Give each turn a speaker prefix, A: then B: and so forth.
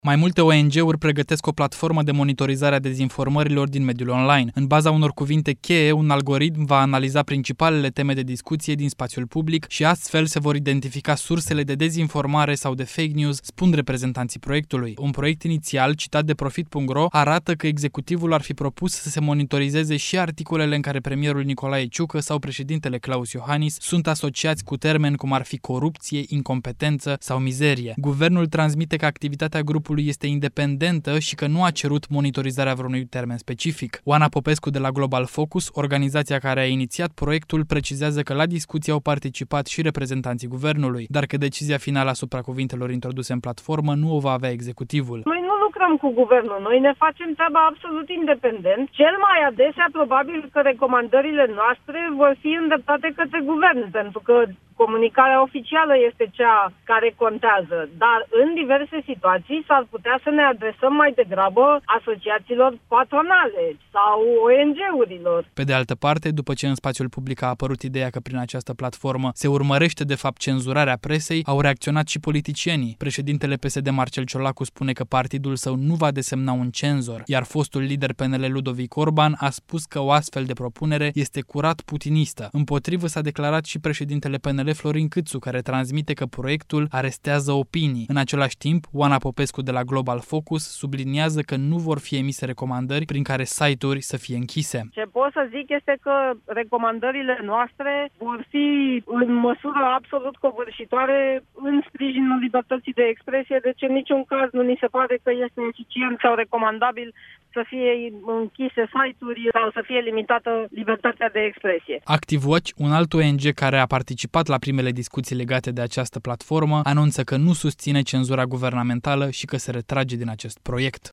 A: Mai multe ONG-uri pregătesc o platformă de monitorizare a dezinformărilor din mediul online. În baza unor cuvinte cheie, un algoritm va analiza principalele teme de discuție din spațiul public și astfel se vor identifica sursele de dezinformare sau de fake news, spun reprezentanții proiectului. Un proiect inițial, citat de Profit.ro, arată că executivul ar fi propus să se monitorizeze și articolele în care premierul Nicolae Ciucă sau președintele Klaus Iohannis sunt asociați cu termeni cum ar fi corupție, incompetență sau mizerie. Guvernul transmite că activitatea grupului este independentă și că nu a cerut monitorizarea vreunui termen specific. Oana Popescu de la Global Focus, organizația care a inițiat proiectul, precizează că la discuție au participat și reprezentanții guvernului, dar că decizia finală asupra cuvintelor introduse în platformă nu o va avea executivul.
B: Noi nu lucrăm cu guvernul, noi ne facem treaba absolut independent. Cel mai adesea, probabil că recomandările noastre vor fi îndreptate către guvern, pentru că comunicarea oficială este cea care contează, dar în diverse situații s-ar putea să ne adresăm mai degrabă asociațiilor patronale sau ONG-urilor.
A: Pe de altă parte, după ce în spațiul public a apărut ideea că prin această platformă se urmărește de fapt cenzurarea presei, au reacționat și politicienii. Președintele PSD Marcel Ciolacu spune că partidul său nu va desemna un cenzor, iar fostul lider PNL Ludovic Orban a spus că o astfel de propunere este curat putinistă. Împotrivă s-a declarat și președintele PNL Florin Câțu, care transmite că proiectul arestează opinii. În același timp, Oana Popescu de la Global Focus subliniază că nu vor fi emise recomandări prin care site-uri să fie închise.
B: Ce pot să zic este că recomandările noastre vor fi în măsură absolut covârșitoare în sprijinul libertății de expresie, deci în niciun caz nu ni se pare că este eficient sau recomandabil să fie închise site-uri sau să fie limitată libertatea de expresie.
A: ActiveWatch, un alt ONG care a participat la primele discuții legate de această platformă, anunță că nu susține cenzura guvernamentală și că se retrage din acest proiect.